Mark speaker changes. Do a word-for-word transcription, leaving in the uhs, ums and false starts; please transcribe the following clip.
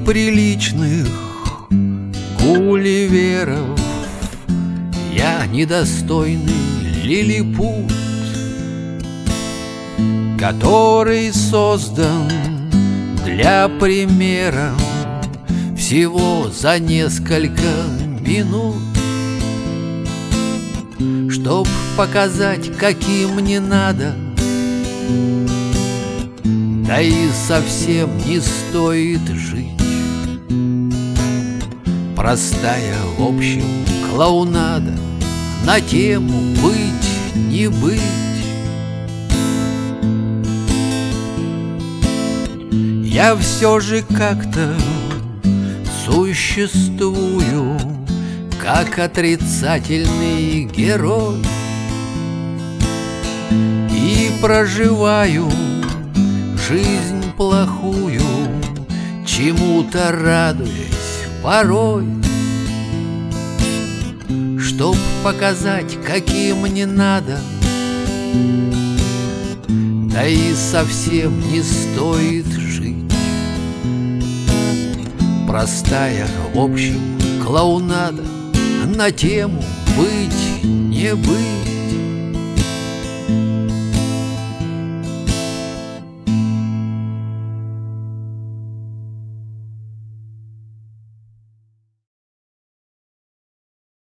Speaker 1: неприличных гулливеров. Я недостойный лилипут, который создан для примера всего за несколько минут, чтоб показать, каким не надо, да и совсем не стоит жить. Простая, в общем, клоунада на тему «быть, не быть». Я все же как-то существую, как отрицательный герой, и проживаю жизнь плохую, чему-то радуясь порой, чтоб показать, каким не надо, да и совсем не стоит жить. Простая, в общем, клоунада на тему «быть, не быть».